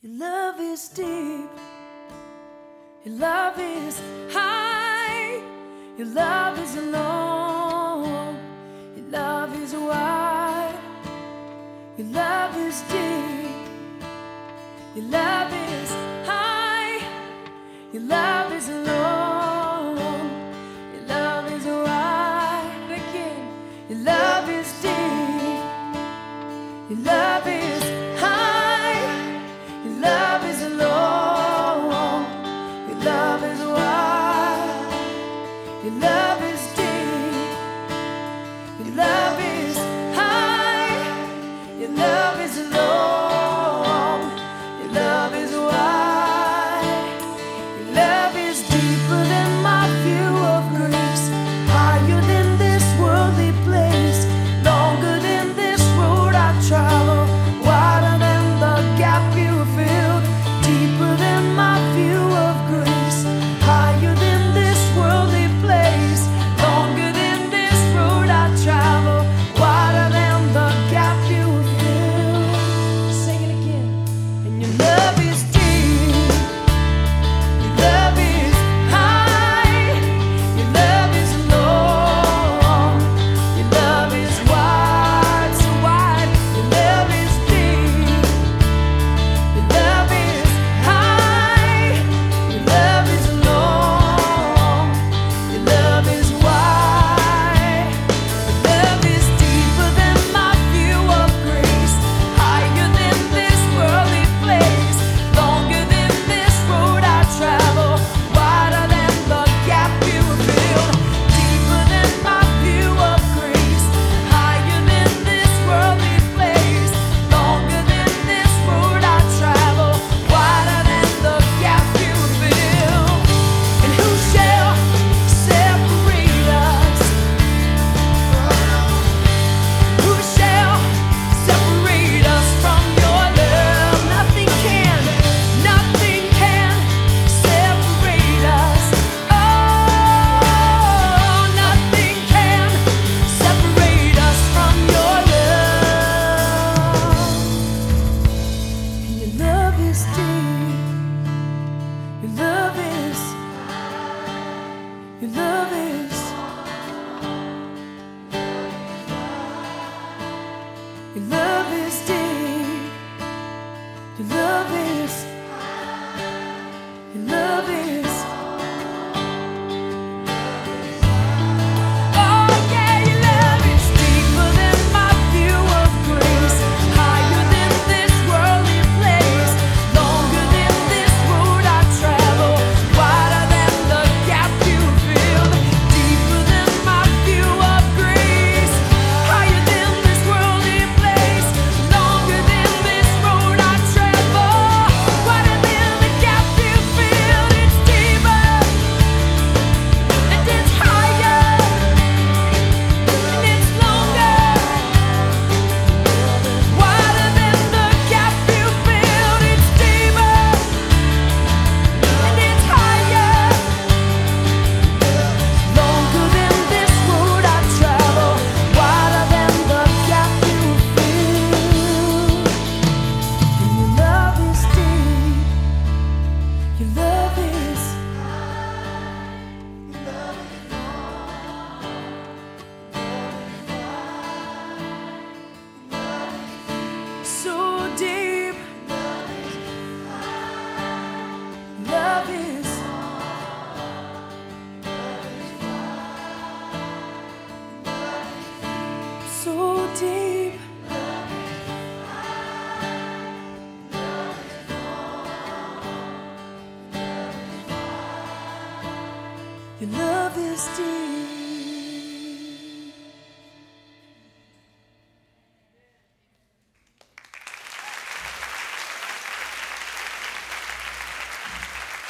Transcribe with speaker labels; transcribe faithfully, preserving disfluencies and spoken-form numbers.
Speaker 1: Your love is deep, your love is high, your love is long, your love is wide, your love is deep, your love is high, your love is long, your love is wide again, your love is deep, your love is love is long, your love is wide, your love is deep, your love is high, your love is long, your love is wide, your love is deeper than my view of grace, higher than this worldly place, longer than this road I travel, wider than the gap you filled, deeper than my view of grace, higher than this worldly place, longer than this road I travel, wider than the gap you filled. Sing it again. And your love is deep, your love is high, your love is long, your love is wide, so wide, your love is deep, your love is high, your love is long, your love is wide, your love is deeper than my view of grace, higher than this worldly place, longer than this road I travel, wider than the gap you filled, deeper than my view of grace, higher than this worldly place, longer than this road I travel, wider than the gap you filled. And who shall separate us? Who shall separate us from your love? Nothing can, nothing can separate us. Oh, nothing can separate us from your love. And your love is deep, your love is, your love is, your love is deep, your love is, your love is. Oh yeah, your love is deeper than my view of grace, higher than this worldly place, longer than this road I travel, wider than the gap you filled, deeper than my view of grace, higher than this worldly place, longer than this road I travel, wider than the gap you filled. It's deeper and it's higher and it's longer, wider than the gap you filled. It's deeper and it's higher, longer than this road I travel, wider than the gap you filled. And your love is deep, your love is, so deep, love is, so deep, your love is deep.